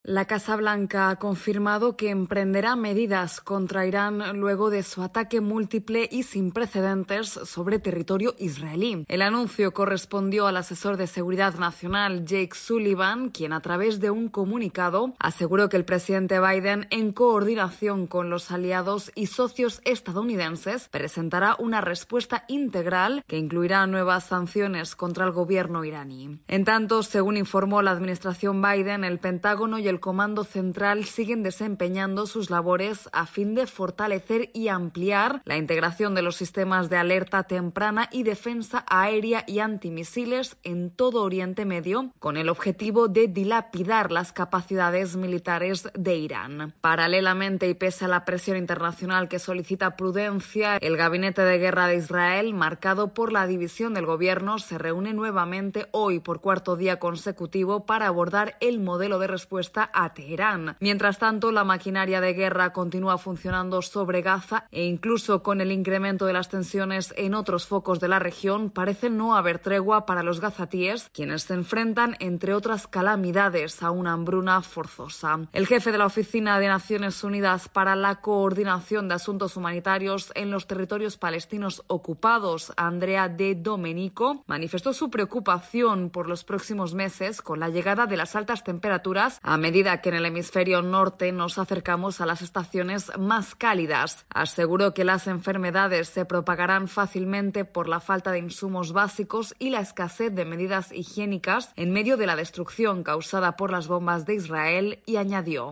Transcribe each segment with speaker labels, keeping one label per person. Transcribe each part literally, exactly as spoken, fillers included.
Speaker 1: La Casa Blanca ha confirmado que emprenderá medidas contra Irán luego de su ataque múltiple y sin precedentes sobre territorio israelí. El anuncio correspondió al asesor de Seguridad Nacional Jake Sullivan, quien a través de un comunicado aseguró que el presidente Biden, en coordinación con los aliados y socios estadounidenses, presentará una respuesta integral que incluirá nuevas sanciones contra el gobierno iraní. En tanto, según informó la administración Biden, el Pentágono y el Comando Central siguen desempeñando sus labores a fin de fortalecer y ampliar la integración de los sistemas de alerta temprana y defensa aérea y antimisiles en todo Oriente Medio, con el objetivo de dilapidar las capacidades militares de Irán. Paralelamente, y pese a la presión internacional que solicita prudencia, el Gabinete de Guerra de Israel, marcado por la división del gobierno, se reúne nuevamente hoy por cuarto día consecutivo para abordar el modelo de respuesta a Teherán. Mientras tanto, la maquinaria de guerra continúa funcionando sobre Gaza e incluso con el incremento de las tensiones en otros focos de la región, parece no haber tregua para los gazatíes, quienes se enfrentan, entre otras calamidades, a una hambruna forzosa. El jefe de la Oficina de Naciones Unidas para la Coordinación de Asuntos Humanitarios en los territorios palestinos ocupados, Andrea De Domenico, manifestó su preocupación por los próximos meses con la llegada de las altas temperaturas a medida que en el hemisferio norte nos acercamos a las estaciones más cálidas. Aseguró que las enfermedades se propagarán fácilmente por la falta de insumos básicos y la escasez de medidas higiénicas en medio de la destrucción causada por las bombas de Israel, y añadió: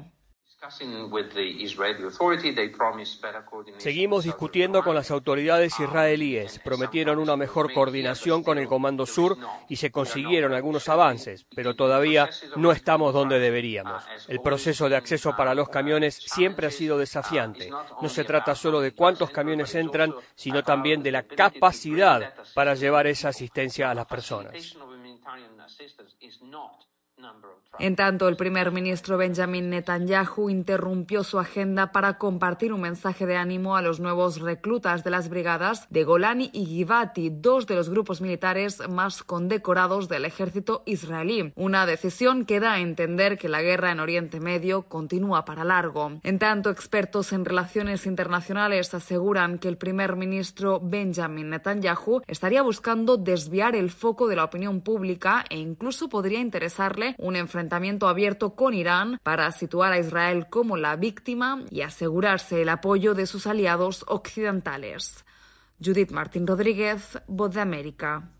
Speaker 2: Seguimos discutiendo con las autoridades israelíes. Prometieron una mejor coordinación con el Comando Sur y se consiguieron algunos avances, pero todavía no estamos donde deberíamos. El proceso de acceso para los camiones siempre ha sido desafiante. No se trata solo de cuántos camiones entran, sino también de la capacidad para llevar esa asistencia a las personas.
Speaker 1: En tanto, el primer ministro Benjamin Netanyahu interrumpió su agenda para compartir un mensaje de ánimo a los nuevos reclutas de las brigadas de Golani y Givati, dos de los grupos militares más condecorados del ejército israelí. Una decisión que da a entender que la guerra en Oriente Medio continúa para largo. En tanto, expertos en relaciones internacionales aseguran que el primer ministro Benjamin Netanyahu estaría buscando desviar el foco de la opinión pública e incluso podría interesarle un enfrentamiento abierto con Irán para situar a Israel como la víctima y asegurarse el apoyo de sus aliados occidentales. Judith Martín Rodríguez, Voz de América.